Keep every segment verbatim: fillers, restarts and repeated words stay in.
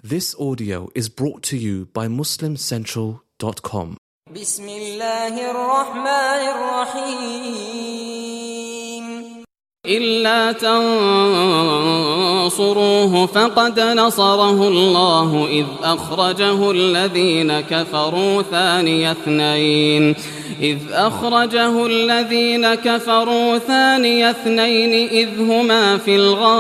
This audio is brought to you by muslim central dot com. بسم الله الرحمن الرحيم إلا تنصروه فقد نصره الله إذ أخرجه الذين كفروا ثاني اثنين إذ أخرجه الذين كفروا ثاني اثنين إذ هما في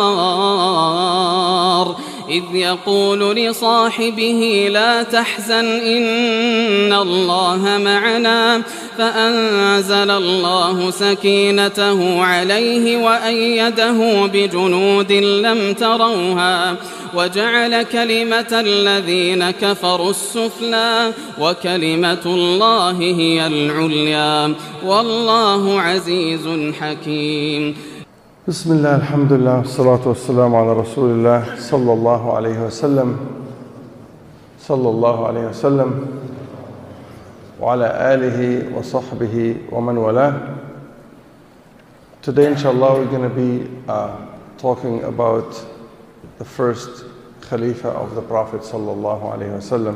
الغار إذ يقول لصاحبه لا تحزن إن الله معنا فأنزل الله سكينته عليه وأيده بجنود لم تروها وجعل كلمة الذين كفروا السفلى وكلمة الله هي العليا والله عزيز حكيم. بسم الله الحمد لله والصلاة والسلام على رسول الله صلى الله عليه وسلم صلى الله عليه وسلم وعلى آله وصحبه ومن والاه. Today inshallah we're going to be uh, talking about the first Khalifa of the Prophet sallallahu alaihi wasallam.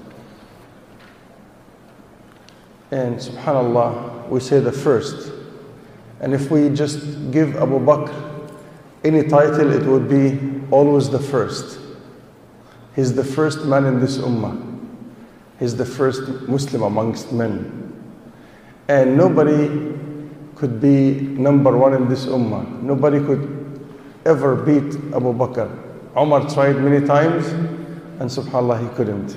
And subhanallah, we say the first. And if we just give Abu Bakr any title, it would be always the first. He's the first man in this ummah. He's the first Muslim amongst men. And nobody could be number one in this ummah. Nobody could ever beat Abu Bakr. Umar tried many times, and subhanAllah, he couldn't.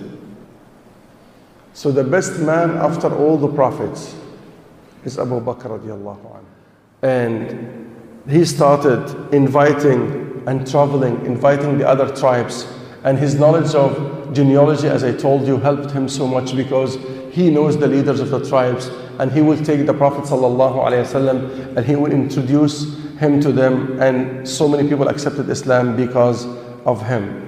So the best man after all the prophets is Abu Bakr radiallahu anhu. And he started inviting and traveling, inviting the other tribes. And his knowledge of genealogy, as I told you, helped him so much because he knows the leaders of the tribes. And he will take the Prophet sallallahu alaihi wasallam and he will introduce him to them. And so many people accepted Islam because of him.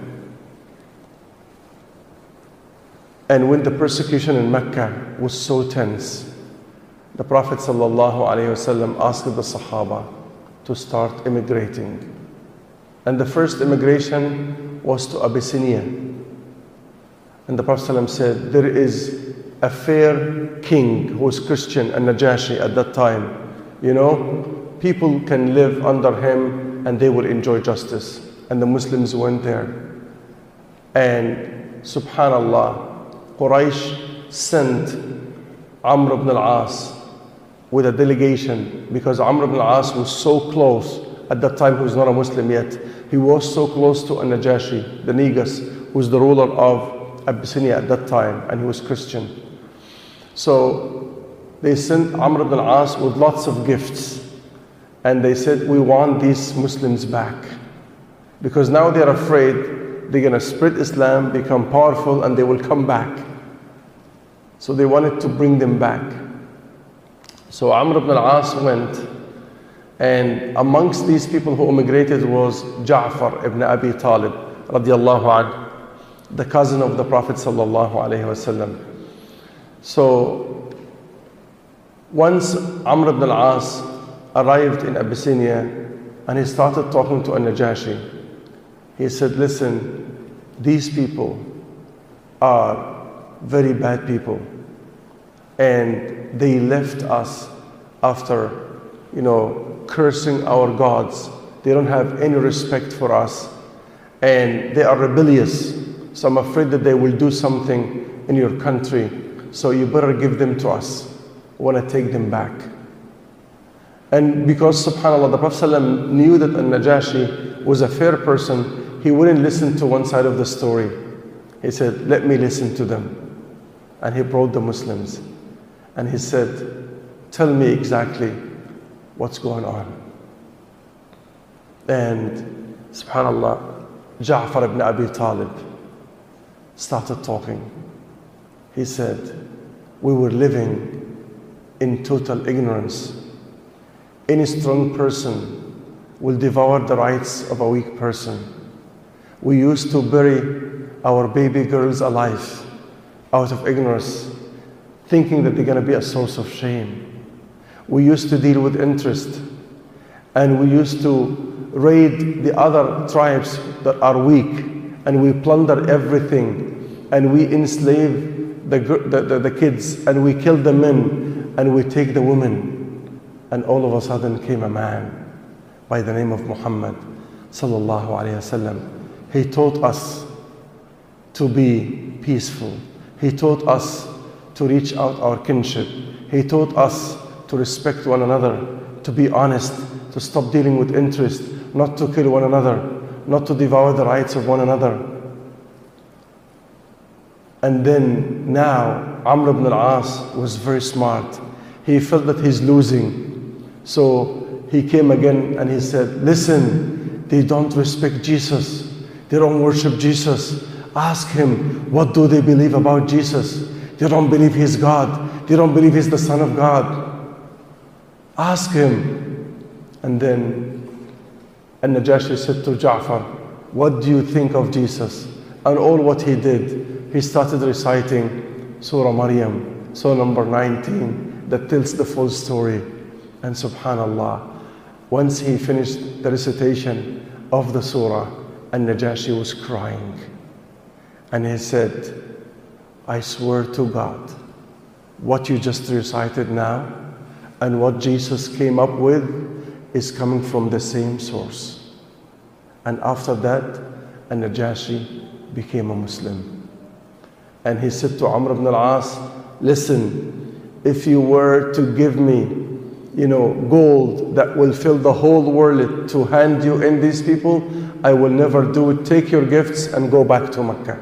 And when the persecution in Mecca was so tense, the Prophet ﷺ asked the Sahaba to start immigrating. And the first immigration was to Abyssinia. And the Prophet ﷺ said, there is a fair king who was Christian, and Najashi at that time. You know, people can live under him and they will enjoy justice. And the Muslims went there. And subhanallah, Quraysh sent Amr ibn al-As with a delegation, because Amr ibn al-As was so close. At that time he was not a Muslim yet. He was so close to An-Najashi, the Negus, who was the ruler of Abyssinia at that time, and he was Christian. So they sent Amr ibn al-As with lots of gifts, and they said, we want these Muslims back, because now they're afraid they're going to spread Islam, become powerful, and they will come back. So they wanted to bring them back. So Amr ibn al-As went, and amongst these people who immigrated was Ja'far ibn Abi Talib radiallahu anhu, the cousin of the Prophet sallallahu alaihi wasallam. So once Amr ibn al-As arrived in Abyssinia and he started talking to An-Najashi, he said, listen, these people are very bad people. And they left us after, you know, cursing our gods. They don't have any respect for us. And they are rebellious. So I'm afraid that they will do something in your country. So you better give them to us. We want to take them back. And because, subhanAllah, the Prophet ﷺ knew that An-Najashi was a fair person, he wouldn't listen to one side of the story. He said, let me listen to them. And he brought the Muslims. And he said, tell me exactly what's going on. And subhanAllah, Ja'far ibn Abi Talib started talking. He said, we were living in total ignorance. Any strong person will devour the rights of a weak person. We used to bury our baby girls alive out of ignorance, thinking that they're going to be a source of shame. We used to deal with interest, and we used to raid the other tribes that are weak and we plunder everything, and we enslave the, the, the, the kids, and we kill the men, and we take the women. And all of a sudden came a man by the name of Muhammad sallallahu alayhi wasallam. He taught us to be peaceful. He taught us to reach out our kinship. He taught us to respect one another, to be honest, to stop dealing with interest, not to kill one another, not to devour the rights of one another. And then now Amr ibn al-As was very smart. He felt that he's losing. So he came again and he said, listen, they don't respect Jesus. They don't worship Jesus. Ask him, what do they believe about Jesus? They don't believe he's God. They don't believe he's the Son of God. Ask him. And then An-Najashi said to Ja'far, what do you think of Jesus? And all what he did, he started reciting Surah Maryam, Surah number nineteen, that tells the full story. And subhanallah, once he finished the recitation of the surah, An-Najashi was crying. And he said, I swear to God, what you just recited now and what Jesus came up with is coming from the same source. And after that, An-Najashi became a Muslim. And he said to Amr ibn al-As, listen, if you were to give me, you know, gold that will fill the whole world to hand you in these people, I will never do it. Take your gifts and go back to Mecca.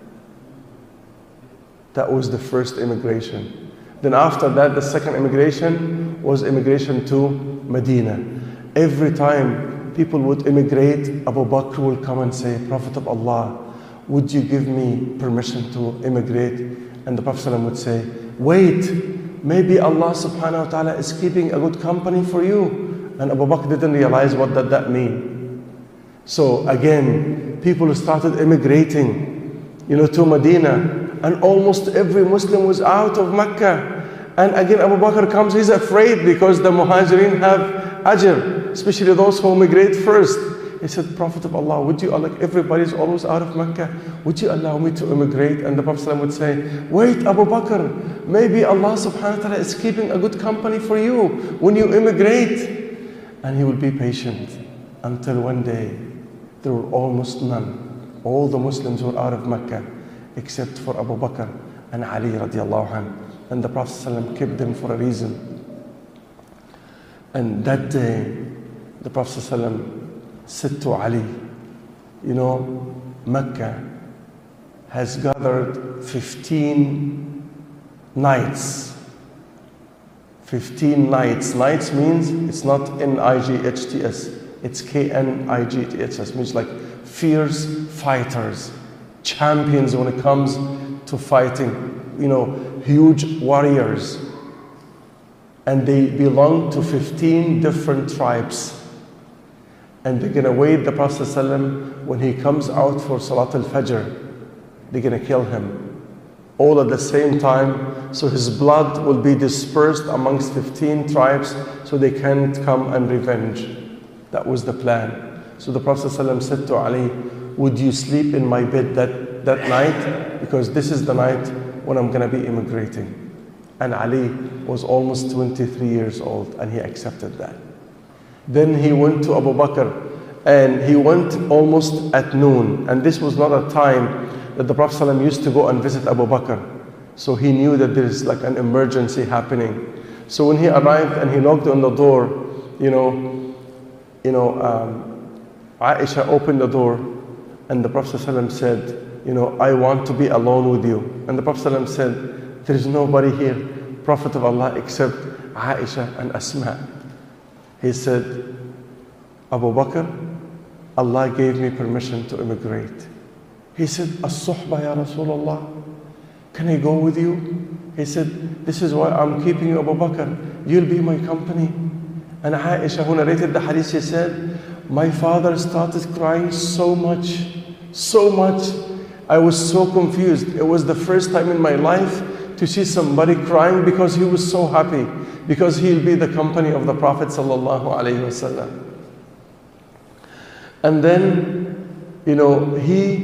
That was the first immigration. Then after that, the second immigration was immigration to Medina. Every time people would immigrate, Abu Bakr will come and say, Prophet of Allah, would you give me permission to immigrate? And the Prophet ﷺ would say, wait, maybe Allah subhanahu wa ta'ala is keeping a good company for you. And Abu Bakr didn't realize what did that mean. So again, people started immigrating, you know, to Medina. And almost every Muslim was out of Mecca. And again, Abu Bakr comes, he's afraid because the Muhajirin have ajr, especially those who migrate first. He said, Prophet of Allah, would you, like everybody's always out of Mecca, would you allow me to immigrate? And the Prophet ﷺ would say, wait, Abu Bakr, maybe Allah subhanahu wa ta'ala is keeping a good company for you when you immigrate. And he would be patient until one day, there were almost none. All the Muslims were out of Mecca, except for Abu Bakr and Ali radiallahu anhu. And the Prophet ﷺ kept them for a reason. And that day, the Prophet ﷺ said to Ali, you know, Mecca has gathered fifteen nights. fifteen nights. Nights means it's not N I G H T S, it's K N I G H T S, means like fierce fighters, champions when it comes to fighting, you know, huge warriors. And they belong to fifteen different tribes. And they're going to wait the Prophet ﷺ when he comes out for Salat al-Fajr. They're going to kill him all at the same time. So his blood will be dispersed amongst fifteen tribes so they can't come and revenge. That was the plan. So the Prophet ﷺ said to Ali, would you sleep in my bed that, that night? Because this is the night when I'm going to be immigrating. And Ali was almost twenty-three years old and he accepted that. Then he went to Abu Bakr and he went almost at noon. And this was not a time that the Prophet ﷺ used to go and visit Abu Bakr. So he knew that there is like an emergency happening. So when he arrived and he knocked on the door, you know, you know, um, Aisha opened the door and the Prophet ﷺ said, you know, I want to be alone with you. And the Prophet ﷺ said, there is nobody here, Prophet of Allah, except Aisha and Asma. He said, Abu Bakr, Allah gave me permission to immigrate. He said, As-suhba ya Rasulullah, can I go with you? He said, this is why I'm keeping you, Abu Bakr. You'll be my company. And Aisha, who narrated the hadith, she said, my father started crying so much, so much. I was so confused. It was the first time in my life to see somebody crying because he was so happy, because he'll be the company of the Prophet sallallahu alaihi wasallam. And then, you know, he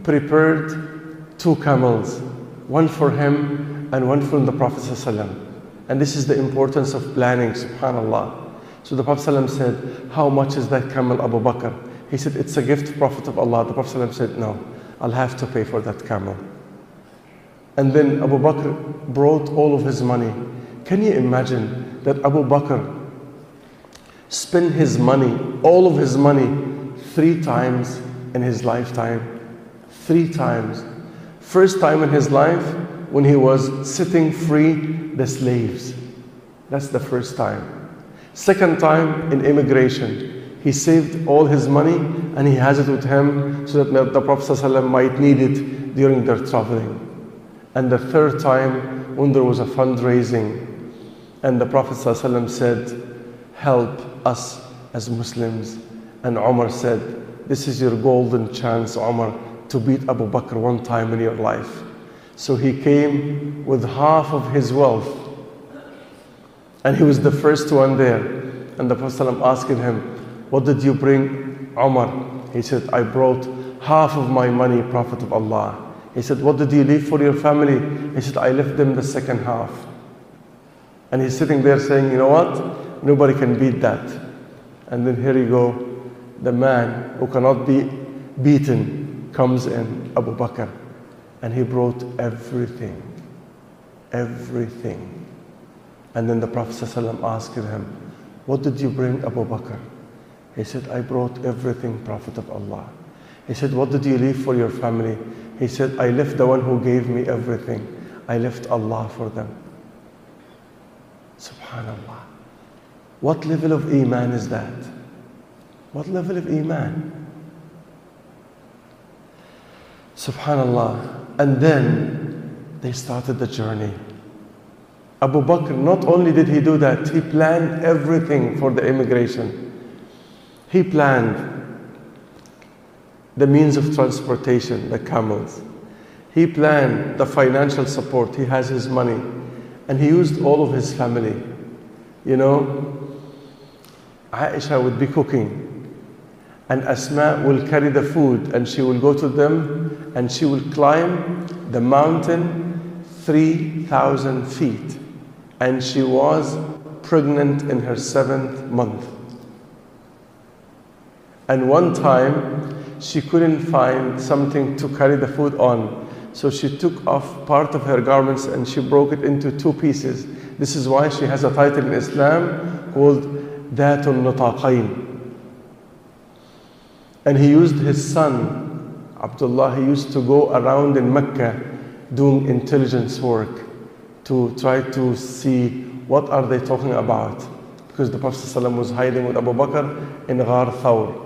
prepared two camels, one for him and one for the Prophet ﷺ. And this is the importance of planning, subhanAllah. So the Prophet ﷺ said, how much is that camel, Abu Bakr? He said, it's a gift, Prophet of Allah. The Prophet ﷺ said, no, I'll have to pay for that camel. And then Abu Bakr brought all of his money. Can you imagine that Abu Bakr spent his money, all of his money, three times in his lifetime? Three times. First time in his life when he was setting free the slaves. That's the first time. Second time in immigration. He saved all his money and he has it with him so that the Prophet ﷺ might need it during their traveling. And the third time when there was a fundraising and the Prophet ﷺ said, help us as Muslims. And Umar said, this is your golden chance, Umar, to beat Abu Bakr one time in your life. So he came with half of his wealth. And he was the first one there. And the Prophet ﷺ asked him, what did you bring, Umar? He said, I brought half of my money, Prophet of Allah. He said, what did you leave for your family? He said, I left them the second half. And he's sitting there saying, you know what? Nobody can beat that. And then here you go, the man who cannot be beaten comes in, Abu Bakr. And he brought everything. Everything. And then the Prophet ﷺ asked him, what did you bring, Abu Bakr? He said, I brought everything, Prophet of Allah. He said, what did you leave for your family? He said, I left the one who gave me everything. I left Allah for them. Subhanallah. What level of Iman is that? What level of Iman? Subhanallah. And then they started the journey. Abu Bakr, not only did he do that, he planned everything for the immigration. He planned the means of transportation, the camels. He planned the financial support. He has his money. And he used all of his family. You know, Aisha would be cooking. And Asma will carry the food and she will go to them and she will climb the mountain three thousand feet. And she was pregnant in her seventh month. And one time, she couldn't find something to carry the food on. So she took off part of her garments and she broke it into two pieces. This is why she has a title in Islam called Dhatul Nutaqain. And he used his son, Abdullah, he used to go around in Mecca doing intelligence work to try to see what are they talking about. Because the Prophet ﷺ was hiding with Abu Bakr in Ghar Thawr.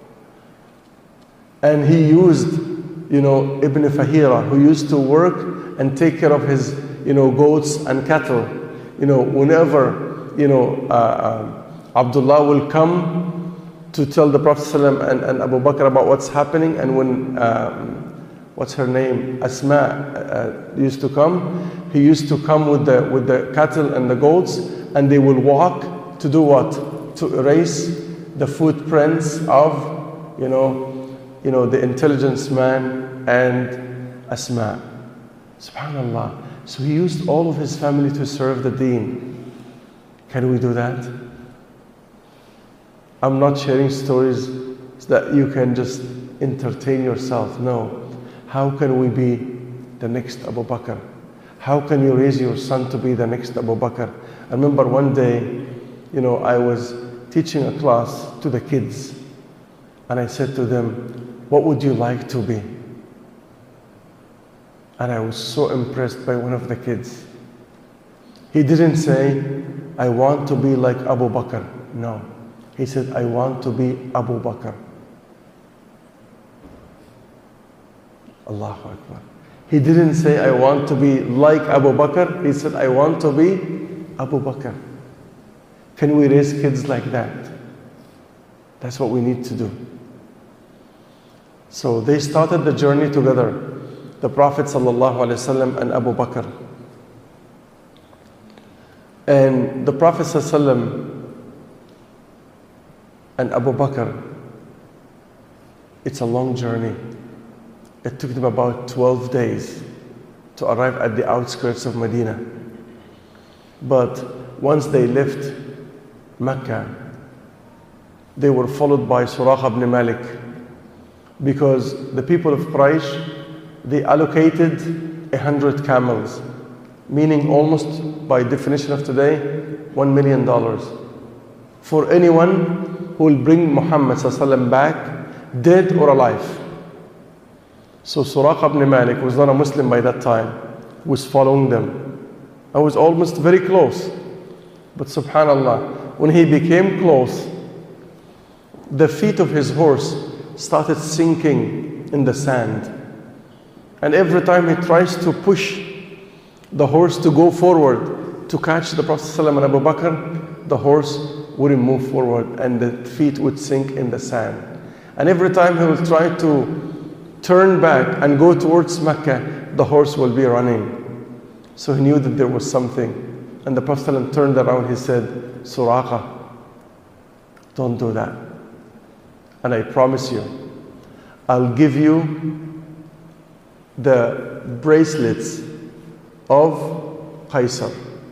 And he used, you know, Ibn Fahira, who used to work and take care of his, you know, goats and cattle. You know, whenever, you know, uh, uh, Abdullah will come to tell the Prophet ﷺ and, and Abu Bakr about what's happening, and when, um, what's her name, Asma uh, used to come, he used to come with the, with the cattle and the goats, and they will walk to do what? To erase the footprints of, you know, you know, the intelligence man and Asma. Subhanallah. So he used all of his family to serve the deen. Can we do that? I'm not sharing stories so that you can just entertain yourself. No. How can we be the next Abu Bakr? How can you raise your son to be the next Abu Bakr? I remember one day, you know, I was teaching a class to the kids, and I said to them, what would you like to be? And I was so impressed by one of the kids. He didn't say, I want to be like Abu Bakr. No. He said, I want to be Abu Bakr. Allahu Akbar. He didn't say, I want to be like Abu Bakr. He said, I want to be Abu Bakr. Can we raise kids like that? That's what we need to do. So they started the journey together, the Prophet ﷺ and Abu Bakr. And the Prophet ﷺ and Abu Bakr, it's a long journey. It took them about twelve days to arrive at the outskirts of Medina. But once they left Mecca, they were followed by Suraqa ibn Malik, because the people of Quraysh, they allocated a hundred camels, meaning almost by definition of today, one million dollars, for anyone who will bring Muhammad sallallahu alaihi wasallam back, dead or alive. So Suraqa ibn Malik was not a Muslim by that time, was following them. I was almost very close. But subhanallah, when he became close, the feet of his horse started sinking in the sand. And every time he tries to push the horse to go forward to catch the Prophet ﷺ and Abu Bakr, the horse wouldn't move forward and the feet would sink in the sand. And every time he will try to turn back and go towards Mecca, the horse will be running. So he knew that there was something. And the Prophet ﷺ turned around, he said, Suraqa, don't do that. And I promise you, I'll give you the bracelets of Qaisar.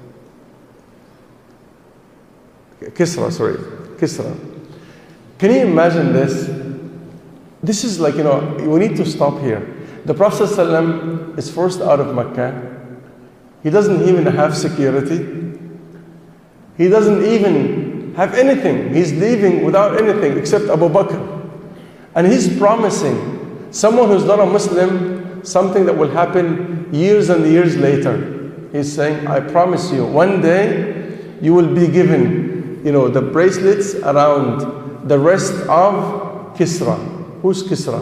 Kisra, sorry, Kisra. Can you imagine this? This is like, you know, we need to stop here. The Prophet ﷺ is forced out of Mecca. He doesn't even have security. He doesn't even have anything. He's leaving without anything except Abu Bakr. And he's promising someone who's not a Muslim something that will happen years and years later. He's saying, I promise you, one day you will be given, you know, the bracelets around the rest of Kisra. Who's Kisra?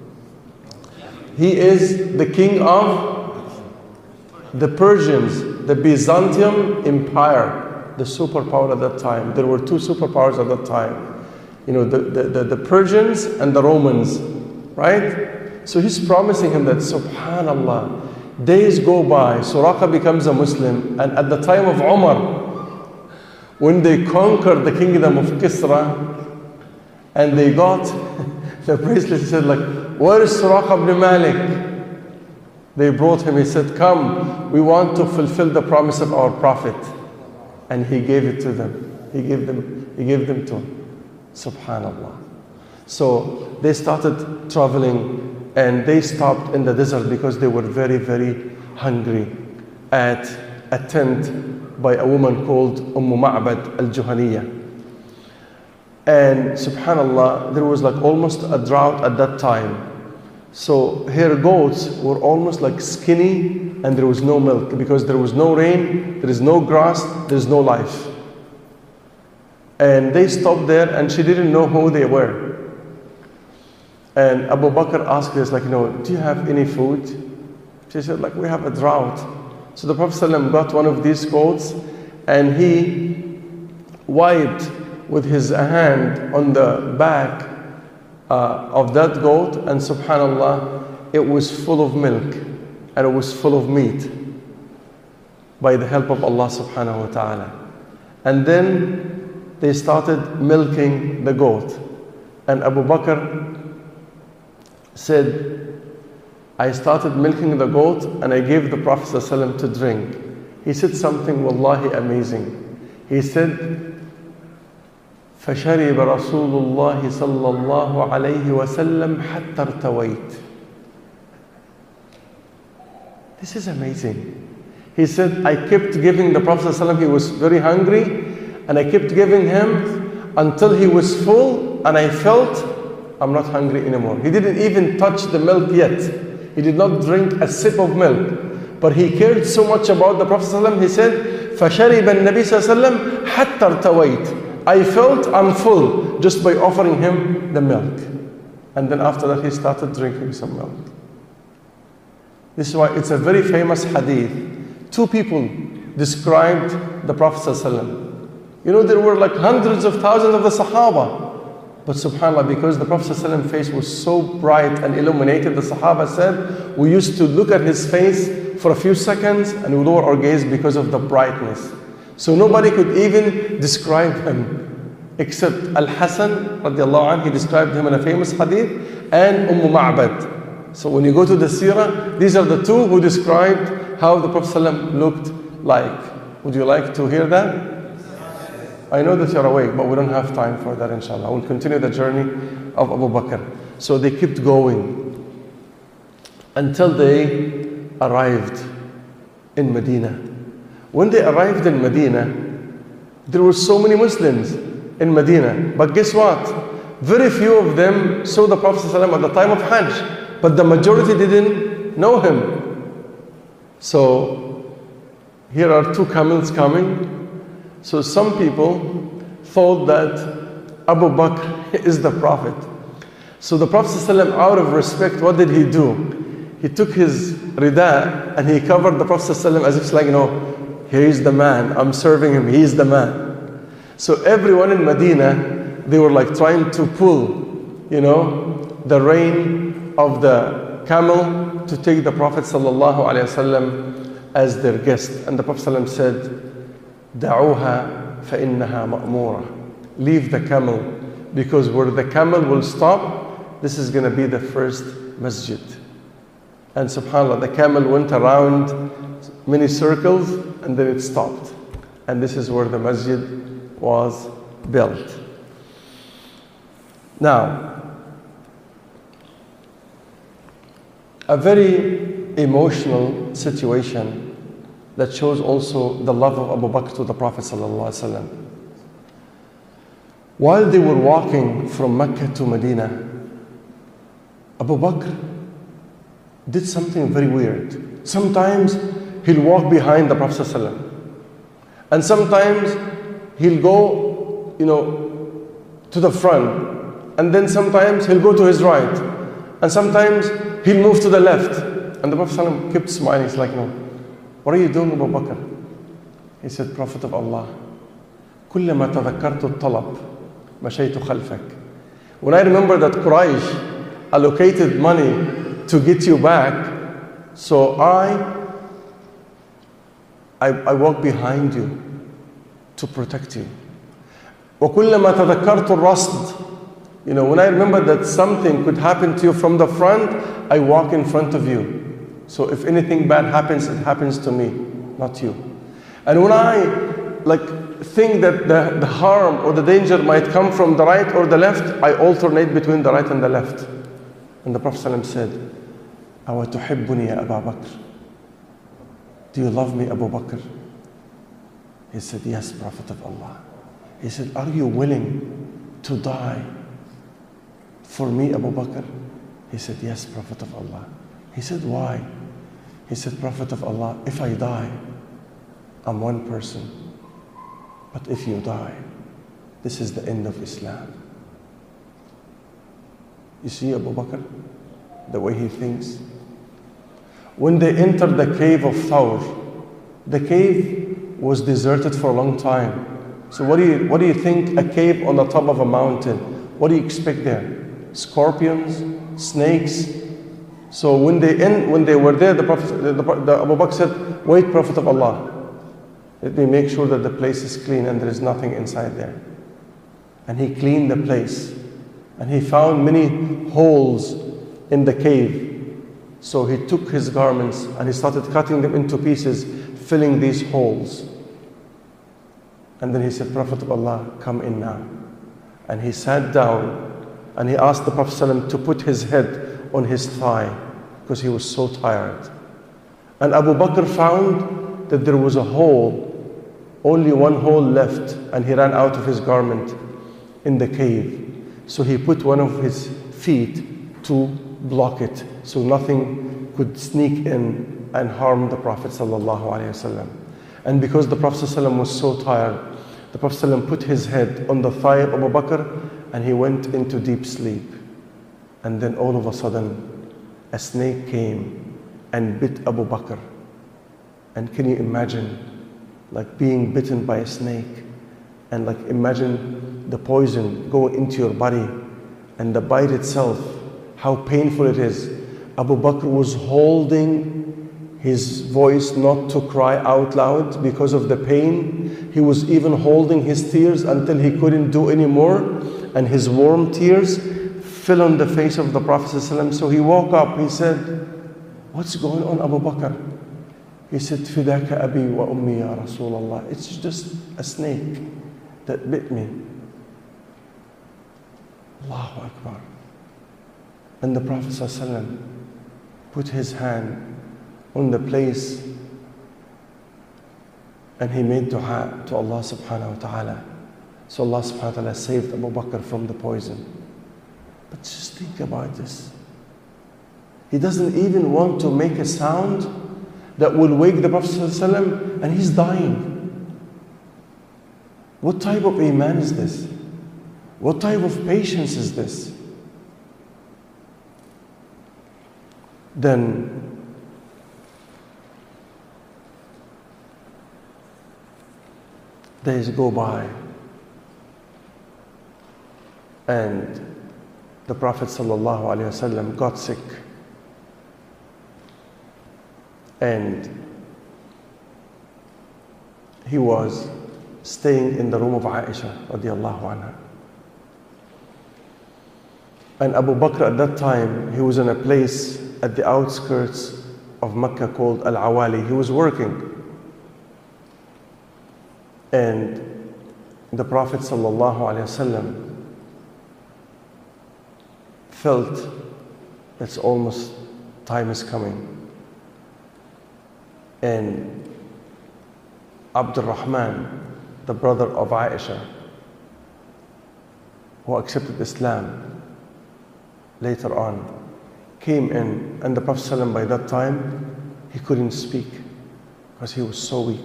He is the king of the Persians, the Byzantium Empire, the superpower at that time. There were two superpowers at that time. You know, the, the, the, the Persians and the Romans, right? So he's promising him that, subhanallah, days go by, Suraqa becomes a Muslim, and at the time of Umar, when they conquered the kingdom of Kisra, and they got the bracelet, he said like, where is Suraqa ibn Malik? They brought him, he said, come, we want to fulfill the promise of our Prophet. And he gave it to them. He gave them, he gave them to him. Subhanallah. So they started traveling and they stopped in the desert because they were very, very hungry at a tent by a woman called Umm Ma'bad al-Juhaniyah. And subhanallah, there was like almost a drought at that time. So her goats were almost like skinny and there was no milk because there was no rain, there is no grass, there is no life. And they stopped there and she didn't know who they were. And Abu Bakr asked her, like, you know, do you have any food? She said, like, we have a drought. So the Prophet ﷺ got one of these goats and he wiped with his hand on the back uh, of that goat, and subhanallah, it was full of milk and it was full of meat by the help of Allah subhanahu wa ta'ala. And then they started milking the goat. And Abu Bakr said, I started milking the goat and I gave the Prophet ﷺ to drink. He said something wallahi amazing. He said, فشرب رسول الله صلى الله عليه وسلم حتى ارتويت. This is amazing. He said, I kept giving the Prophet ﷺ, he was very hungry, and I kept giving him until he was full, and I felt I'm not hungry anymore. He didn't even touch the milk yet. He did not drink a sip of milk. But he cared so much about the Prophet ﷺ, he said, فشرب النبي صلى الله عليه وسلم حتى ارتويت. I felt I'm full just by offering him the milk. And then after that he started drinking some milk. This is why it's a very famous hadith. Two people described the Prophet ﷺ. You know, there were like hundreds of thousands of the Sahaba. But subhanAllah, because the Prophet ﷺ's face was so bright and illuminated, the Sahaba said, we used to look at his face for a few seconds and we lower our gaze because of the brightness. So nobody could even describe him except Al-Hasan radiallahu anhu. He described him in a famous hadith, and Umm Ma'bad. So when you go to the seerah, these are the two who described how the Prophet ﷺ looked like. Would you like to hear that? I know that you're awake, but we don't have time for that, inshallah. We'll continue the journey of Abu Bakr. So they kept going until they arrived in Medina. When they arrived in Medina, there were so many Muslims in Medina. But guess what? Very few of them saw the Prophet ﷺ at the time of Hajj, but the majority didn't know him. So here are two camels coming. So some people thought that Abu Bakr is the Prophet. So the Prophet ﷺ, out of respect, what did he do? He took his rida and he covered the Prophet ﷺ as if it's like, you know, here is the man, I'm serving him, he is the man. So everyone in Medina, they were like trying to pull, you know, the rein of the camel to take the Prophet ﷺ as their guest. And the Prophet ﷺ said, دعوها فإنها مأمورة. Leave the camel, because where the camel will stop, this is going to be the first masjid. And subhanAllah, the camel went around many circles and then it stopped. And this is where the masjid was built. Now, a very emotional situation that shows also the love of Abu Bakr to the Prophet ﷺ. While they were walking from Mecca to Medina, Abu Bakr did something very weird. Sometimes he'll walk behind the Prophet ﷺ, and sometimes he'll go, you know, to the front, and then sometimes he'll go to his right, and sometimes he'll move to the left. And the Prophet ﷺ kept smiling. He's like, no. What are you doing, Abu Bakr? He said, Prophet of Allah, كلما تذكرت الطلب مشيت خلفك. When I remember that Quraysh allocated money to get you back, so I, I, I walk behind you to protect you. وكلما تذكرت الرصد. You know, when I remember that something could happen to you from the front, I walk in front of you. So if anything bad happens, it happens to me, not you. And when I like think that the, the harm or the danger might come from the right or the left, I alternate between the right and the left. And the Prophet ﷺ said, أَوَ تُحِبُّنِي يَا أَبَا بَكْرٍ? Do you love me, Abu Bakr? He said, yes, Prophet of Allah. He said, are you willing to die for me, Abu Bakr? He said, yes, Prophet of Allah. He said, why? He said, Prophet of Allah, if I die, I'm one person. But if you die, this is the end of Islam. You see Abu Bakr, the way he thinks? When they entered the cave of Thawr, the cave was deserted for a long time. So what do you, what do you think a cave on the top of a mountain, what do you expect there? Scorpions, snakes? So when they end, when they were there, the Prophet, the, the, the Abu Bakr said, wait, Prophet of Allah, let me make sure that the place is clean and there is nothing inside there. And he cleaned the place. And he found many holes in the cave. So he took his garments and he started cutting them into pieces, filling these holes. And then he said, Prophet of Allah, come in now. And he sat down and he asked the Prophet ﷺ to put his head on his thigh because he was so tired. And Abu Bakr found that there was a hole, only one hole left, and he ran out of his garment in the cave. So he put one of his feet to block it so nothing could sneak in and harm the Prophet ﷺ. And because the Prophet ﷺ was so tired, the Prophet ﷺ put his head on the thigh of Abu Bakr and he went into deep sleep. And then all of a sudden, a snake came and bit Abu Bakr. And can you imagine, like being bitten by a snake? And like imagine the poison going into your body and the bite itself, how painful it is. Abu Bakr was holding his voice not to cry out loud because of the pain. He was even holding his tears until he couldn't do any more. And his warm tears fell on the face of the Prophet ﷺ. So he woke up, he said, what's going on, Abu Bakr? He said, Fidaka abi wa ummi ya Rasulullah. It's just a snake that bit me. Allahu Akbar. And the Prophet ﷺ put his hand on the place and he made dua to Allah subhanahu wa ta'ala. So Allah subhanahu wa ta'ala saved Abu Bakr from the poison. But just think about this. He doesn't even want to make a sound that will wake the Prophet ﷺ, and he's dying. What type of iman is this? What type of patience is this? Then days go by and the Prophet ﷺ got sick. And he was staying in the room of Aisha radiallahu anha. And Abu Bakr at that time, he was in a place at the outskirts of Mecca called Al-Awali. He was working. And the Prophet sallallahu alaihi wasallam felt it's almost time is coming. And Abdul Rahman, the brother of Aisha, who accepted Islam later on, came in, and the Prophet ﷺ by that time, he couldn't speak because he was so weak.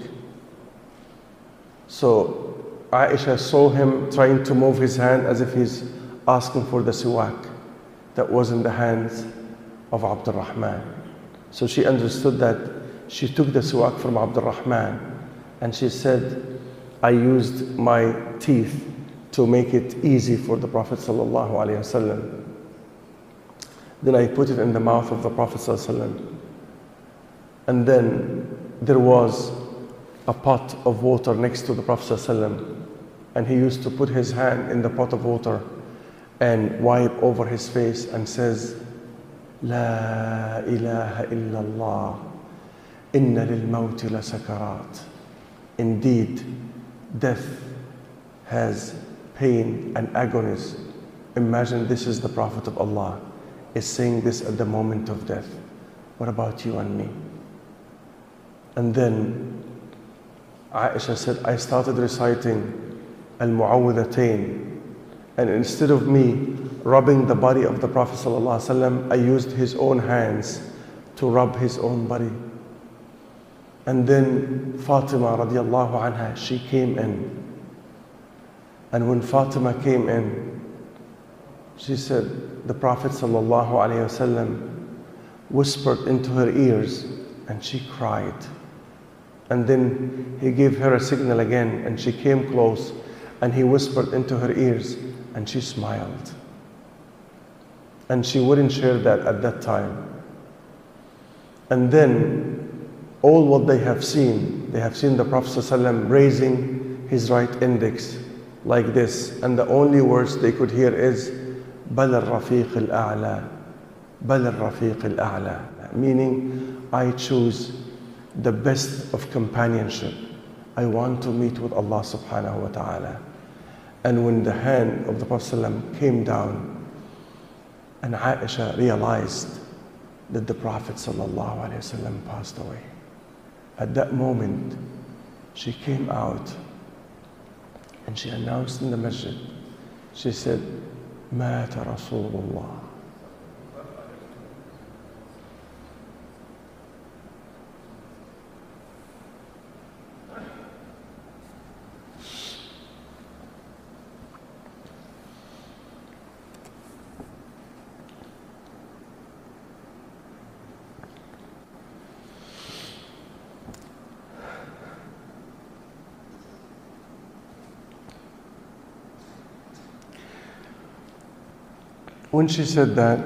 So Aisha saw him trying to move his hand as if he's asking for the siwak that was in the hands of Abdul Rahman. So she understood that. She took the siwak from Abdul Rahman and she said, I used my teeth to make it easy for the Prophet sallallahu alaihi wasallam. Then I put it in the mouth of the Prophet sallallahu alaihi wasallam. And then there was a pot of water next to the Prophet sallallahu alaihi wasallam, and he used to put his hand in the pot of water and wipe over his face and says, La ilaha illallah. Inna lil mawti la sakarat. Indeed, death has pain and agonies. Imagine this is the Prophet of Allah is saying this at the moment of death. What about you and me? And then Aisha said, I started reciting Al-Mu'awwidhatayn, and instead of me rubbing the body of the Prophet ﷺ, I used his own hands to rub his own body. And then Fatima radiallahu anha, she came in. And when Fatima came in, she said, the Prophet sallallahu alaihi wasallam whispered into her ears and she cried. And then he gave her a signal again and she came close and he whispered into her ears and she smiled. And she wouldn't share that at that time. And then all what they have seen, they have seen the Prophet ﷺ raising his right index like this, and the only words they could hear is Bal al-Rafiq al-A'la, Bal al-Rafiq al-A'la, meaning I choose the best of companionship. I want to meet with Allah subhanahu wa ta'ala. And when the hand of the Prophet ﷺ came down, and Aisha realized that the Prophet sallallahu alaihi wasallam passed away. At that moment, she came out and she announced in the masjid, she said, Mata Rasulullah. When she said that,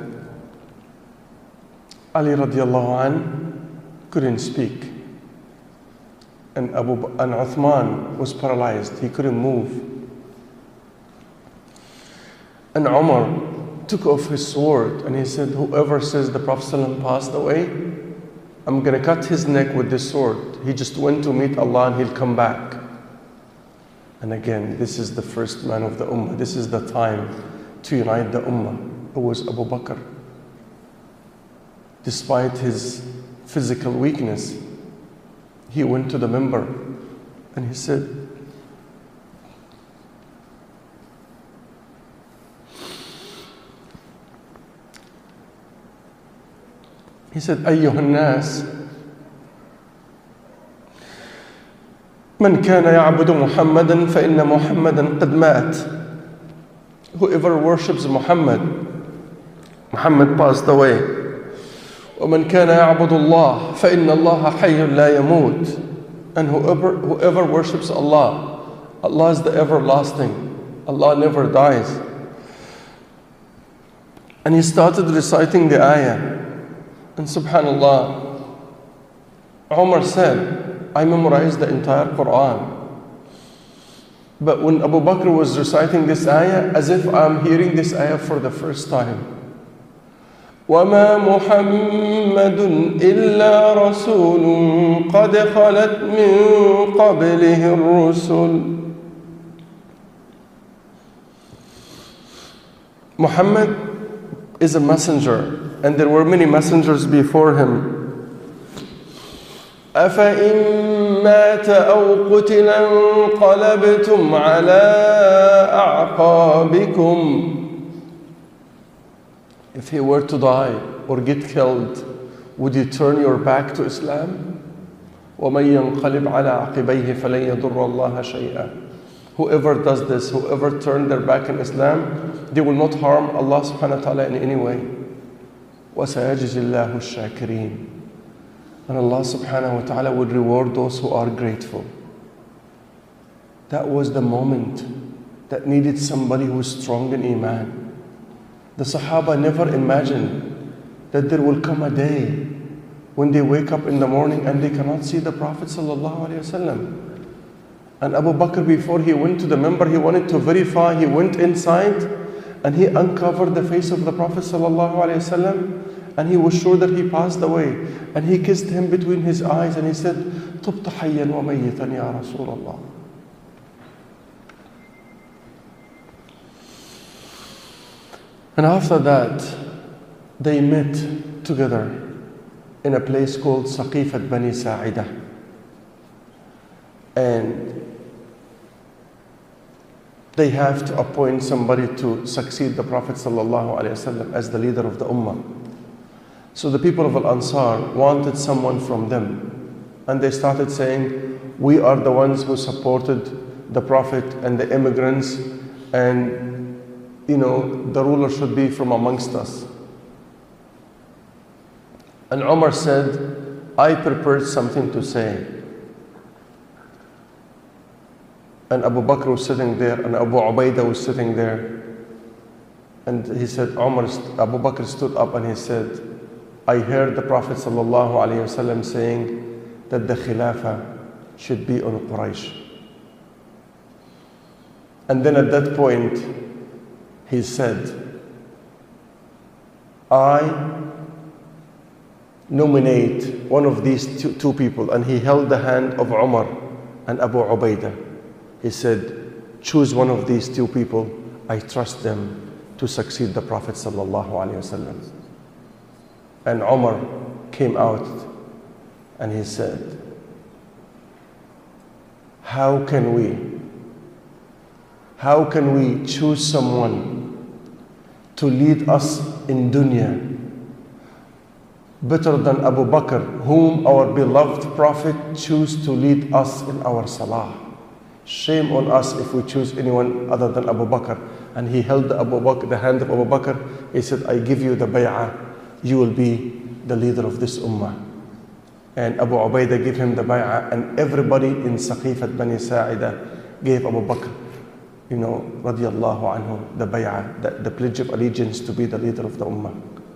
Ali radiallahu an couldn't speak. And Abu and Uthman was paralyzed. He couldn't move. And Umar took off his sword and he said, whoever says the Prophet ﷺ passed away, I'm going to cut his neck with this sword. He just went to meet Allah and he'll come back. And again, this is the first man of the Ummah. This is the time to unite the Ummah. It was Abu Bakr. Despite his physical weakness, he went to the minbar and he said, He said, أيها الناس من كان يعبد محمدا فإن محمدا قد مات. Whoever worships Muhammad, Muhammad passed away. ومن كان يعبد الله فإن الله حي لا يموت. And whoever, whoever worships Allah, Allah is the everlasting. Allah never dies. And he started reciting the ayah. And subhanallah, Umar said, I memorized the entire Quran. But when Abu Bakr was reciting this ayah, as if I'm hearing this ayah for the first time. وَمَا مُحَمَّدٌ إِلَّا رَسُولٌ قَدْ خَلَتْ مِن قَبْلِهِ الرُّسُلُ. Muhammad is a messenger. And there were many messengers before him. أَفَإِن مَّاتَ أَوْ قُتِلَ انقَلَبْتُمْ عَلَىٰ أَعْقَابِكُمْ. If he were to die or get killed, would you turn your back to Islam? وَمَن يَنقَلِبْ عَلَىٰ عَقِبَيْهِ فَلَن يَضُرَّ اللَّهَ شَيْئًا. Whoever does this, whoever turned their back in Islam, they will not harm Allah subhanahu wa ta'ala in any way. وَسَيَجْزِي اللَّهُ الشَّاكِرِينَ. And Allah subhanahu wa ta'ala would reward those who are grateful. That was the moment that needed somebody who is strong in Iman. The Sahaba never imagined that there will come a day when they wake up in the morning and they cannot see the Prophet sallallahu alaihi wasallam. And Abu Bakr, before he went to the minbar, he wanted to verify. He went inside and he uncovered the face of the Prophet sallallahu alaihi wasallam, and he was sure that he passed away. And he kissed him between his eyes and he said, "Tubta hayyan wa mayyitan ya Rasulullah." And after that, they met together in a place called Saqifat Bani Sa'idah. And they have to appoint somebody to succeed the Prophet ﷺ as the leader of the Ummah. So the people of Al-Ansar wanted someone from them. And they started saying, we are the ones who supported the Prophet and the immigrants, and you know, the ruler should be from amongst us. And Umar said, I prepared something to say. And Abu Bakr was sitting there, and Abu Ubaidah was sitting there. And he said, Umar, Abu Bakr stood up and he said, I heard the Prophet ﷺ saying that the Khilafah should be on Quraysh. And then at that point, he said, I nominate one of these two, two people. And he held the hand of Umar and Abu Ubaidah. He said, choose one of these two people. I trust them to succeed the Prophet sallallahu alaihi wasallam. And Umar came out and he said, how can we, how can we choose someone to lead us in dunya better than Abu Bakr, whom our beloved Prophet chose to lead us in our salah? Shame on us if we choose anyone other than Abu Bakr. And he held the, Abu Bakr, the hand of Abu Bakr. He said, I give you the bay'ah. You will be the leader of this ummah. And Abu Ubaidah gave him the bay'ah. And everybody in Saqifat Bani Sa'idah gave Abu Bakr, you know, radiyallahu anhu, the bay'ah, the, the pledge of allegiance to be the leader of the ummah.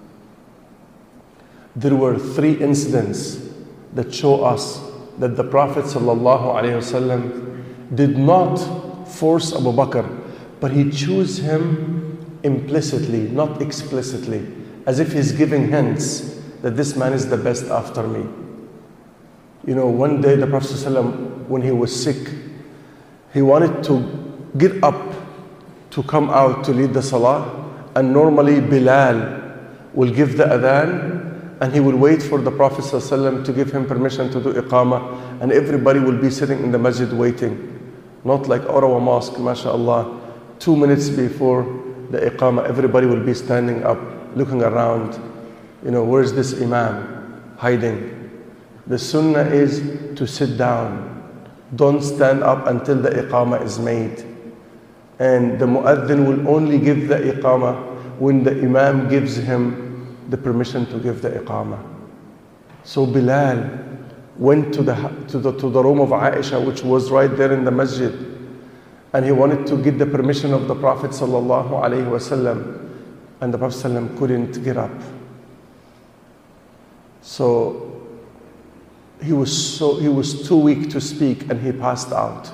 There were three incidents that show us that the Prophet sallallahu alaihi wasallam did not force Abu Bakr, but he chose him implicitly, not explicitly, as if he's giving hints that this man is the best after me. You know, one day the Prophet ﷺ, when he was sick, he wanted to get up to come out to lead the salah, and normally Bilal will give the adhan, and he will wait for the Prophet ﷺ to give him permission to do iqamah, and everybody will be sitting in the masjid waiting. Not like Orawa Mosque, mashallah, two minutes before the iqamah, everybody will be standing up, looking around. You know, where's this imam hiding? The sunnah is to sit down. Don't stand up until the iqamah is made. And the muaddin will only give the iqamah when the imam gives him the permission to give the iqamah. So Bilal went to the, to the, to the room of Aisha, which was right there in the masjid, and he wanted to get the permission of the Prophet sallallahu alaihi wasallam, and the Prophet sallam couldn't get up. So he was so he was too weak to speak, and he passed out.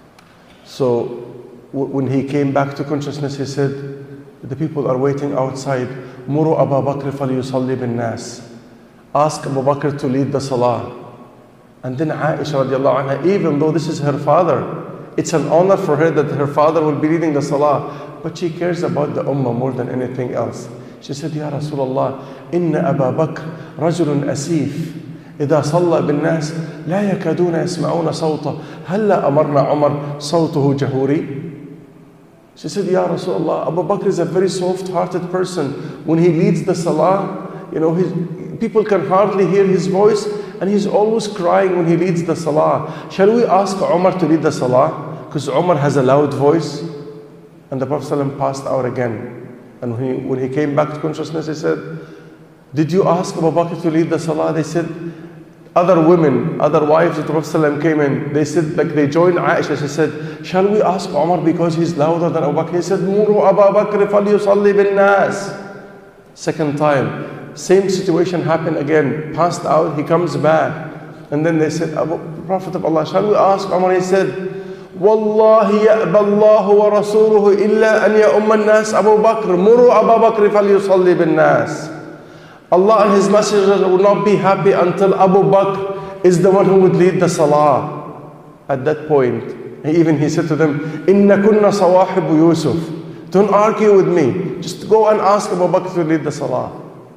So w- when he came back to consciousness, he said, the people are waiting outside. Muru Abu Bakr falyusalli bin nas. Ask Abu Bakr to lead the salah. And then Aisha radiallahu anha, even though this is her father, it's an honor for her that her father will be leading the salah, but she cares about the ummah more than anything else. She said, Ya Rasulullah, inna Abu Bakr rajulun asif. إذا صلى بالناس لا يكادون يسمعون صوته هلا أمرنا عمر صوته جهوري. She said, Ya Rasulullah, Abu Bakr is a very soft-hearted person. When he leads the salah, you know, his, people can hardly hear his voice, and he's always crying when he leads the salah. Shall we ask Umar to lead the salah? Because Umar has a loud voice. And the Prophet ﷺ passed out again. And when he, when he came back to consciousness, he said, did you ask Abu Bakr to lead the salah? They said, other women, other wives of the Prophet ﷺ came in. They said, like they joined Aisha. She said, shall we ask Umar because he's louder than Abu Bakr? He said, Muru Abu Bakr falyusalli bin nas. Second time, same situation happened again. Passed out, he comes back. And then they said, Abu, Prophet of Allah, shall we ask Umar? He said, Wallahi ya'ba Allahu wa rasuluhu illa an ya'umma an-nas Abu Bakr. Muru Abu Bakr falyusalli bin nas. Allah and His Messenger will not be happy until Abu Bakr is the one who would lead the salah. At that point, he even he said to them, Inna kunna sawahibu Yusuf. Don't argue with me. Just go and ask Abu Bakr to lead the salah.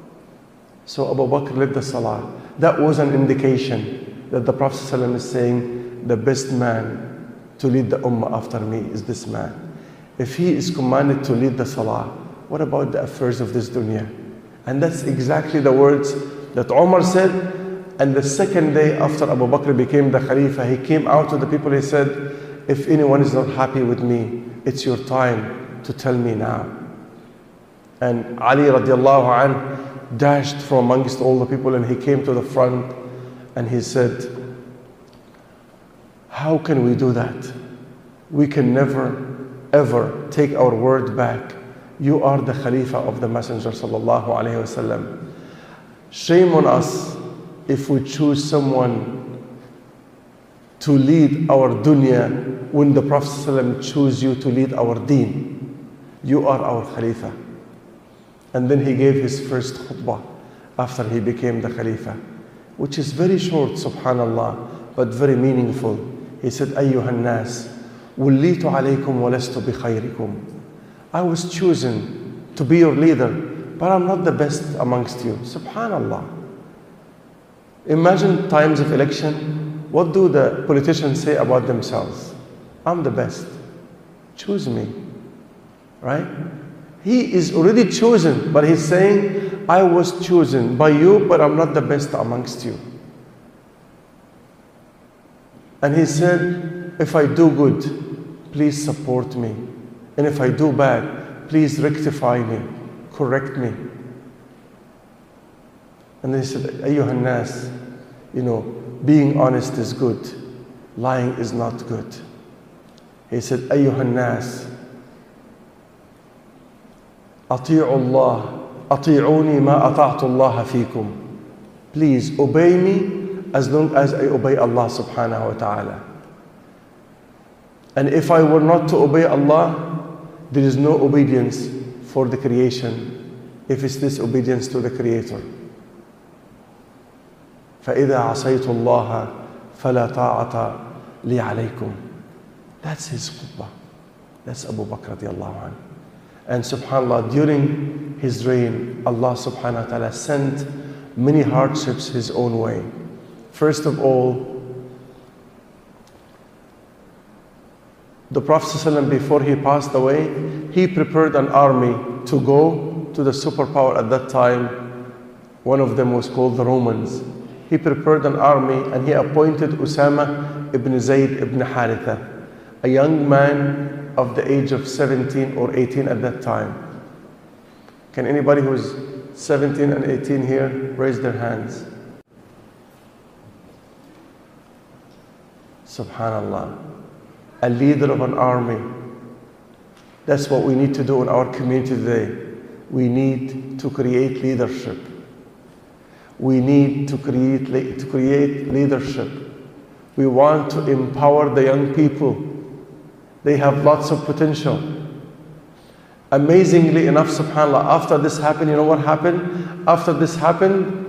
So Abu Bakr led the salah. That was an indication that the Prophet ﷺ is saying, the best man to lead the ummah after me is this man. If he is commanded to lead the salah, what about the affairs of this dunya? And that's exactly the words that Umar said. And the second day after Abu Bakr became the Khalifa, he came out to the people, he said, if anyone is not happy with me, it's your time to tell me now. And Ali radiallahu anh dashed from amongst all the people, and he came to the front and he said, how can we do that? We can never ever take our word back. You are the Khalifa of the Messenger sallallahu alayhi wasallam. Shame on us if we choose someone to lead our dunya when the Prophet ﷺ chose you to lead our deen. You are our Khalifa. And then he gave his first khutbah after he became the Khalifa, which is very short, subhanallah, but very meaningful. He said, Ayyuhan nas, wullitu alaykum wa lastu bi khayrikum. I was chosen to be your leader, but I'm not the best amongst you. Subhanallah. Imagine times of election. What do the politicians say about themselves? I'm the best. Choose me. Right? He is already chosen, but he's saying, I was chosen by you, but I'm not the best amongst you. And he said, if I do good, please support me. And if I do bad, please rectify me, correct me. And then he said, Ayyuhan nas, you know, being honest is good, lying is not good. He said, Ayyuhan nas, ati'u Allah, ati'uni ma ata'tu Allah fikum. Please obey me as long as I obey Allah subhanahu wa ta'ala. And if I were not to obey Allah, there is no obedience for the creation if it's disobedience to the Creator. فَإِذَا عَصَيْتُ اللَّهَ فَلَا طَاعَةَ لِي عَلَيْكُمْ. That's his khutbah. That's Abu Bakr radiallahu anhu. And subhanAllah, during his reign, Allah subhanahu wa ta'ala sent many hardships his own way. First of all, the Prophet ﷺ, before he passed away, he prepared an army to go to the superpower at that time. One of them was called the Romans. He prepared an army and he appointed Usama ibn Zayd ibn Haritha, a young man of the age of seventeen or eighteen at that time. Can anybody who is seventeen and eighteen here raise their hands? Subhanallah. A leader of an army. That's what we need to do in our community today. We need to create leadership. We need to create, to create leadership. We want to empower the young people. They have lots of potential. Amazingly enough, subhanAllah, after this happened, you know what happened? After this happened,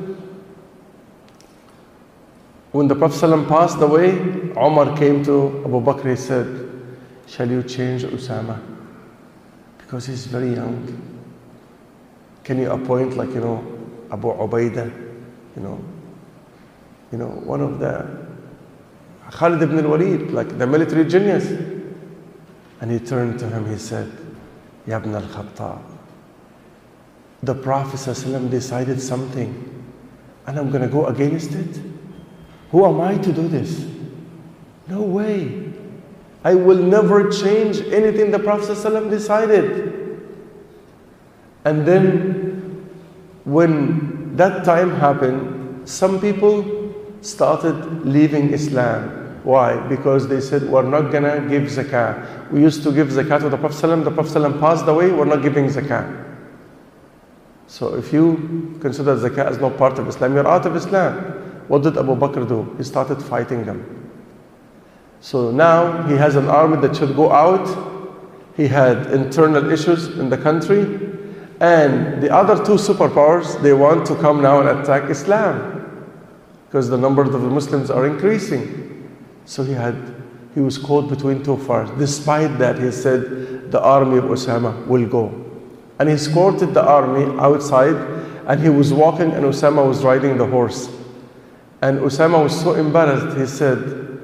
when the Prophet ﷺ passed away, Umar came to Abu Bakr. He said, shall you change Usama? Because he's very young. Can you appoint, like, you know, Abu Ubaidah, you know, you know, one of the Khalid ibn al-Walid, like the military genius. And he turned to him, he said, Ya ibn al-Khattab, the Prophet ﷺ decided something and I'm going to go against it? Who am I to do this? No way. I will never change anything the Prophet ﷺ decided. And then when that time happened, some people started leaving Islam. Why? Because they said, we're not going to give zakah. We used to give zakah to the Prophet ﷺ. The Prophet ﷺ passed away, we're not giving zakah. So if you consider zakah as not part of Islam, you're out of Islam. What did Abu Bakr do? He started fighting them. So now he has an army that should go out. He had internal issues in the country. And the other two superpowers, they want to come now and attack Islam, because the number of the Muslims are increasing. So he had, he was caught between two fires. Despite that, he said, the army of Usama will go. And he escorted the army outside, and he was walking, and Usama was riding the horse. And Usama was so embarrassed, he said,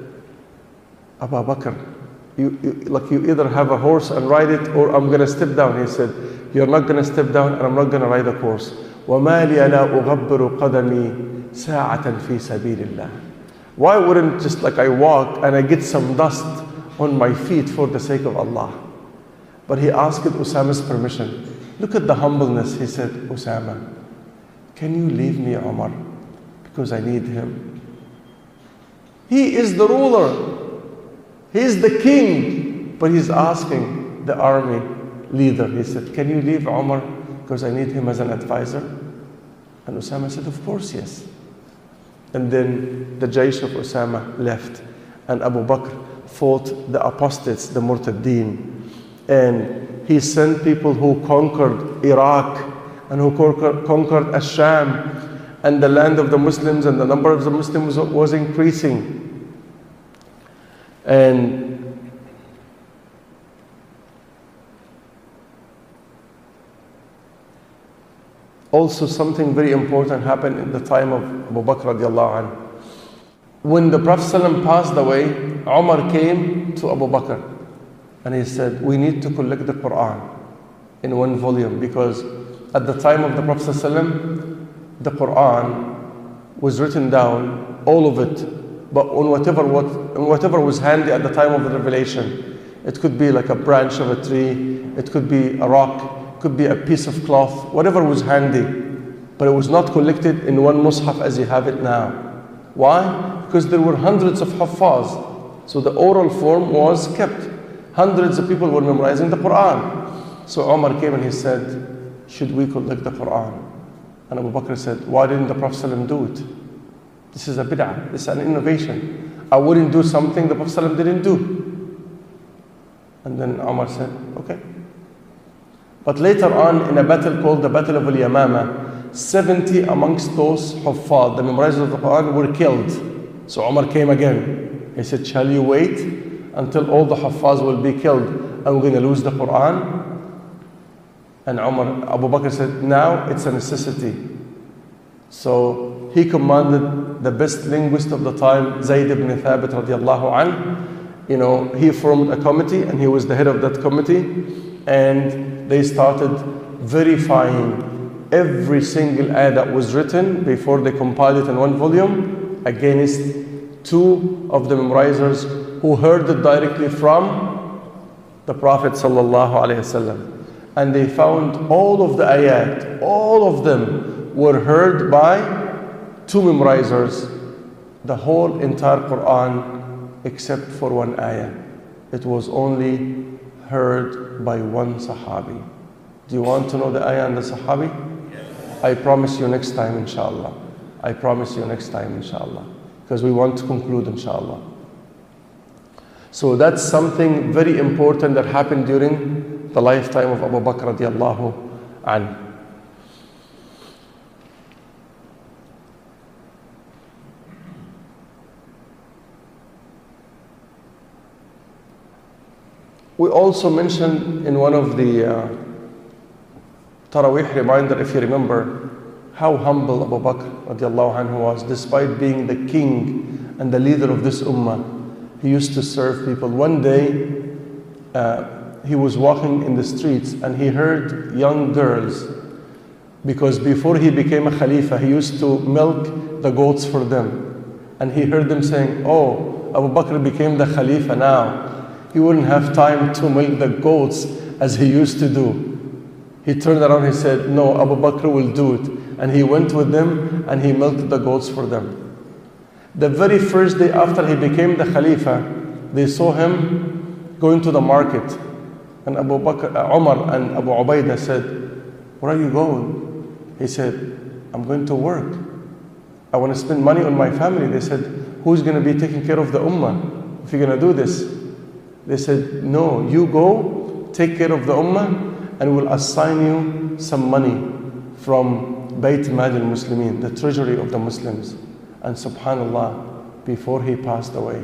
Abu Bakr, you, you, like you either have a horse and ride it, or I'm going to step down. He said, you're not going to step down, and I'm not going to ride a horse. وَمَا لِيَ لَا أُغَبِّرُ قَدَمِي سَاعَةً فِي سَبِيلِ اللَّهِ. Why wouldn't just like I walk and I get some dust on my feet for the sake of Allah? But he asked Usama's permission. Look at the humbleness. He said, Usama, can you leave me, Umar? Because I need him. He is the ruler. He is the king. But he's asking the army leader. He said, can you leave Umar? Because I need him as an advisor. And Usama said, of course, yes. And then the Jaysh of Usama left. And Abu Bakr fought the apostates, the Murtaddeen. And he sent people who conquered Iraq and who conquered Ash-Sham and the land of the Muslims, and the number of the Muslims was increasing. And also something very important happened in the time of Abu Bakr radiallahu anhu. When the Prophet ﷺ passed away, Umar came to Abu Bakr and he said, we need to collect the Quran in one volume, because at the time of the Prophet ﷺ, the Quran was written down, all of it, but on whatever, what, on whatever was handy at the time of the revelation. It could be like a branch of a tree, it could be a rock, it could be a piece of cloth, whatever was handy. But it was not collected in one mushaf as you have it now. Why? Because there were hundreds of huffaz. So the oral form was kept. Hundreds of people were memorizing the Quran. So Umar came and he said, should we collect the Quran? And Abu Bakr said, why didn't the Prophet ﷺ do it? This is a bid'ah, this is an innovation. I wouldn't do something the Prophet ﷺ didn't do. And then Umar said, okay. But later on, in a battle called the Battle of Al-Yamama, seventy amongst those Huffaz, the memorizers of the Quran, were killed. So Umar came again. He said, shall you wait until all the Huffaz will be killed and we're going to lose the Quran? And Umar, Abu Bakr said, now it's a necessity. So he commanded the best linguist of the time, Zayd ibn Thabit radiallahu anh. You know, he formed a committee and he was the head of that committee. And they started verifying every single ayah that was written before they compiled it in one volume against two of the memorizers who heard it directly from the Prophet sallallahu alaihi wasallam. And they found all of the ayat, all of them were heard by two memorizers, the whole entire Quran except for one ayah. It was only heard by one Sahabi. Do you want to know the ayah and the Sahabi? Yes. I promise you next time, inshallah. I promise you next time, inshallah. Because we want to conclude, inshallah. So that's something very important that happened during the lifetime of Abu Bakr radiallahu anhu. We also mentioned in one of the uh, Taraweeh reminder, if you remember, how humble Abu Bakr radiallahu anhu was. Despite being the king and the leader of this ummah, he used to serve people. One day, uh, he was walking in the streets and he heard young girls, because before he became a Khalifa, he used to milk the goats for them. And he heard them saying, oh, Abu Bakr became the Khalifa now. He wouldn't have time to milk the goats as he used to do. He turned around and he said, no, Abu Bakr will do it. And he went with them and he milked the goats for them. The very first day after he became the Khalifa, they saw him going to the market. And Abu Bakr, uh, Umar and Abu Ubaidah said, where are you going? He said, I'm going to work. I want to spend money on my family. They said, who's going to be taking care of the ummah if you're going to do this? They said, no, you go, take care of the ummah, and we'll assign you some money from Bayt Mal al-Muslimin, the treasury of the Muslims. And subhanallah, before he passed away,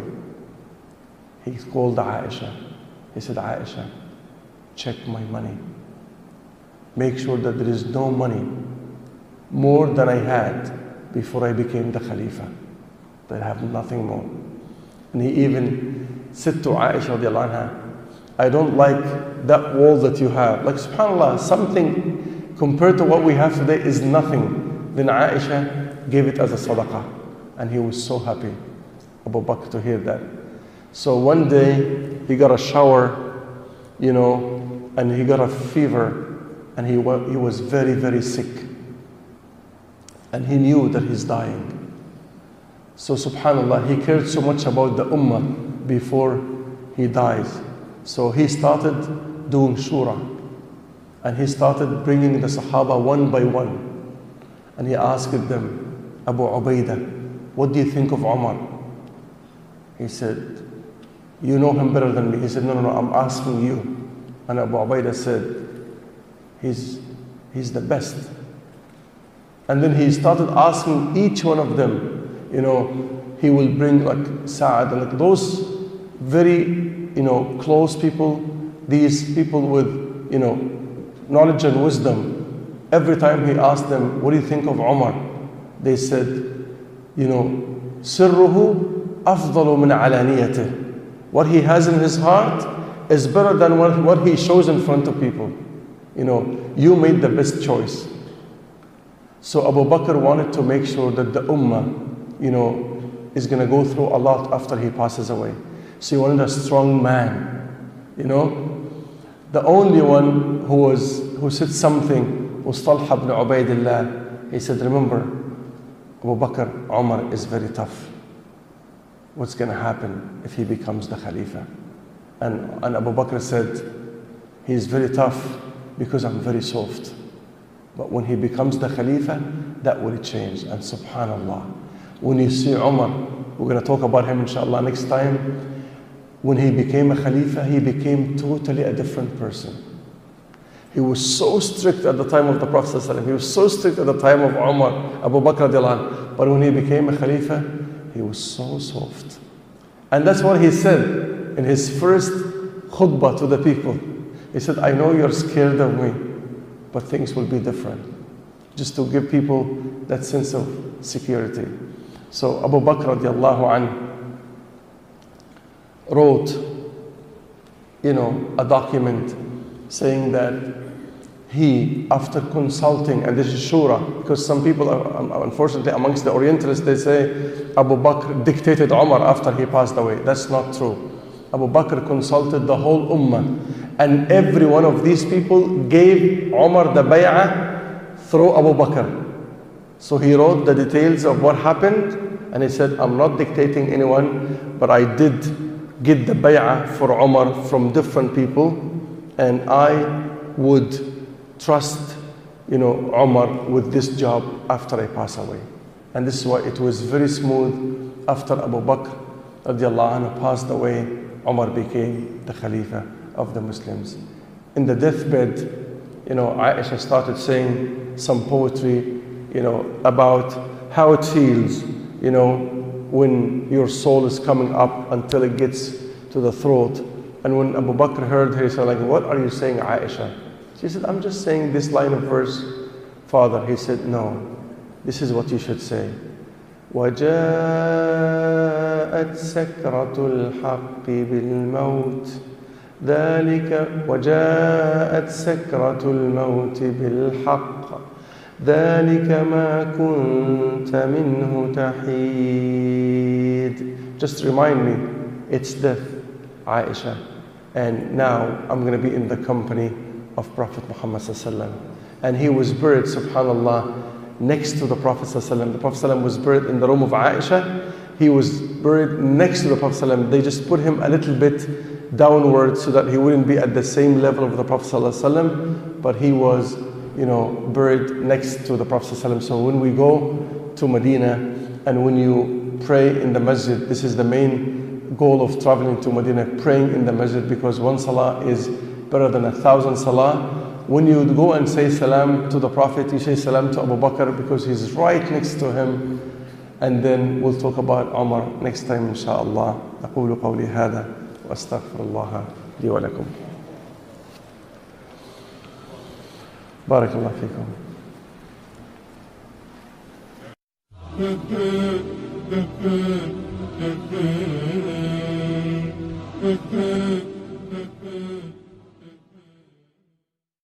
he called Aisha. He said, Aisha, check my money. Make sure that there is no money more than I had before I became the Khalifa. That I have nothing more. And he even said to Aisha radiallahu anha, I don't like that wall that you have. Like subhanAllah, something compared to what we have today is nothing. Then Aisha gave it as a sadaqah. And he was so happy, Abu Bakr, to hear that. So one day, he got a shower, you know, and he got a fever, and he, wa he was very, very sick. And he knew that he's dying. So subhanAllah, he cared so much about the ummah before he dies. So he started doing shura. And he started bringing the Sahaba one by one. And he asked them, Abu Ubaidah, what do you think of Umar? He said, you know him better than me. He said, no, no, no, I'm asking you. And Abu Ubaidah said, he's, he's the best. And then he started asking each one of them, you know, he will bring like Sa'ad and like those very, you know, close people, these people with, you know, knowledge and wisdom. Every time he asked them, what do you think of Umar? They said, you know, sirruhu afdalu min alaniyatih. What he has in his heart is better than what, what he shows in front of people. You know, you made the best choice. So Abu Bakr wanted to make sure that the ummah, you know, is going to go through a lot after he passes away. So he wanted a strong man, you know. The only one who was who said something was Talha ibn Ubaidillah. He said, remember, Abu Bakr, Umar is very tough. What's going to happen if he becomes the Khalifa? And, and Abu Bakr said, he's very tough because I'm very soft. But when he becomes the Khalifa, that will change. And subhanAllah, when you see Umar, we're going to talk about him inshallah next time. When he became a Khalifa, he became totally a different person. He was so strict at the time of the Prophet ﷺ. He was so strict at the time of Umar, Abu Bakr radiallahu anhu. But when he became a Khalifa, he was so soft. And that's what he said in his first khutbah to the people. He said, I know you're scared of me, but things will be different. Just to give people that sense of security. So Abu Bakr radiallahu anhu wrote, you know, a document saying that he, after consulting, and this is shura, because some people, are, unfortunately amongst the Orientalists, they say Abu Bakr dictated Umar after he passed away. That's not true. Abu Bakr consulted the whole ummah, and every one of these people gave Umar the bay'ah through Abu Bakr. So he wrote the details of what happened, and he said, I'm not dictating anyone, but I did get the bay'ah for Umar from different people, and I would trust, you know, Umar with this job after I pass away. And this is why it was very smooth. After Abu Bakr radiallahu anhu passed away, Umar became the Khalifa of the Muslims. In the deathbed, you know, Aisha started saying some poetry, you know, about how it feels, you know, when your soul is coming up until it gets to the throat. And when Abu Bakr heard her, he said, like, what are you saying, Aisha? She said, I'm just saying this line of verse, Father. He said, no, this is what you should say. وَجَاءَتْ سَكْرَةُ الْحَقِّ بِالْمَوْتِ ذَلِكَ وَجَاءَتْ سَكْرَةُ الْمَوْتِ بِالْحَقِّ ذَلِكَ مَا كُنْتَ مِنْهُ تَحِيدٌ. Just remind me, it's death, Aisha. And now I'm going to be in the company of Prophet Muhammad sallallahu alaihi wasallam. And he was buried, subhanallah, next to the Prophet sallallahu alaihi wasallam. The Prophet sallallahu alaihi wasallam was buried in the room of Aisha. He was buried next to the Prophet sallallahu alaihi wasallam. They just put him a little bit downward so that he wouldn't be at the same level of the Prophet sallallahu alaihi wasallam. But he was, you know, buried next to the Prophet sallallahu alaihi wasallam. So when we go to Medina and when you pray in the masjid, this is the main goal of traveling to Medina, praying in the masjid, because one salah is better than a thousand salah. When you go and say salam to the Prophet, you say salam to Abu Bakr because he's right next to him. And then we'll talk about Umar next time, inshallah. أقول قولي هذا وأستغفر الله لي ولكم. بارك الله فيكم.